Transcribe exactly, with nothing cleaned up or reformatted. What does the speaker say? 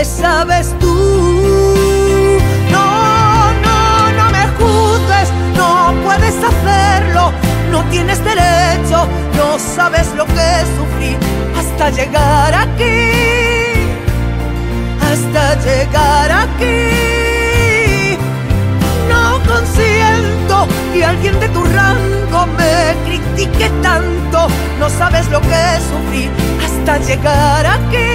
¿qué sabes tú? No, no, no me juzgues, no puedes hacerlo, no tienes derecho, no sabes lo que sufrí hasta llegar aquí, hasta llegar aquí. No consiento que alguien de tu rango me critique tanto, no sabes lo que sufrí hasta llegar aquí,